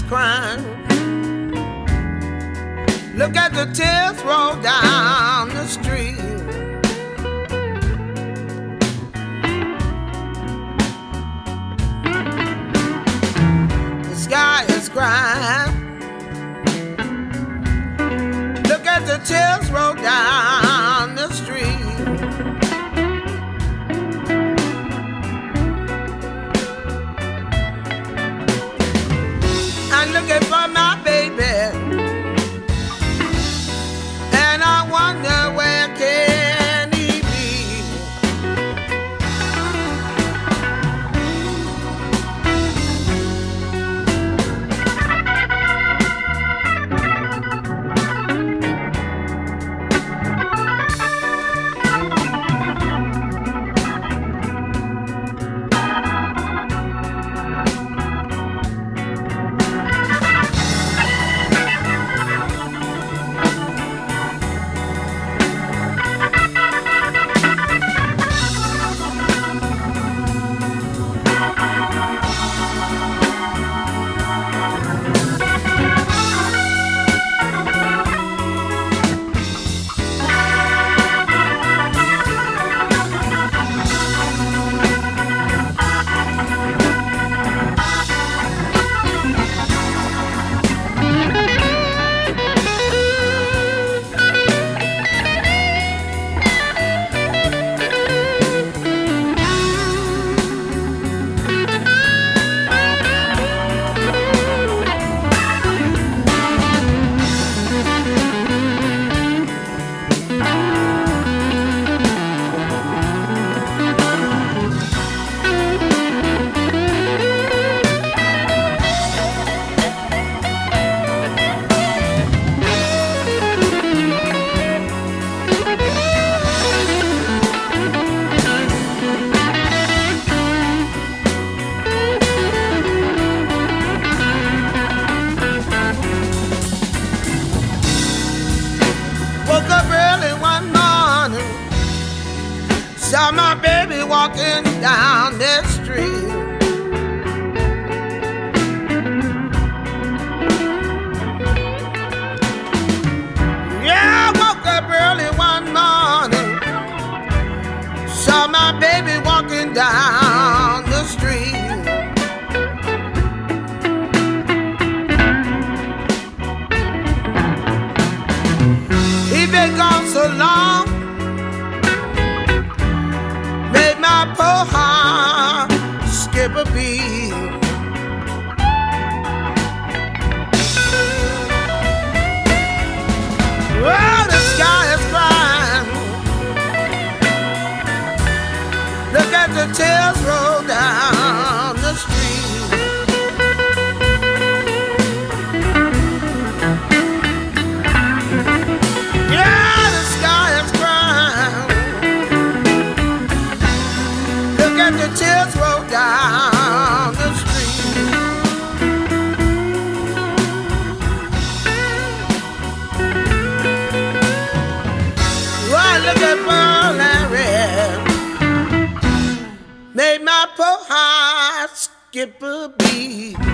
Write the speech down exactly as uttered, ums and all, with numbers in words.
crying. Look at the tears roll down the street. The sky is crying. Look at the tears roll down the street. I'm looking for my baby, and I wonder where can he be. Saw my baby walking down that street. Yeah, I woke up early one morning. Saw my baby walking down the street. He been gone so long, made my poor heart skip a beat. Oh, the sky is crying. Look at the tears roll down the street. Yeah, the sky is crying. Look at the tears roll down the street. Why, look at Pearl and Red, made my poor heart skip a beat.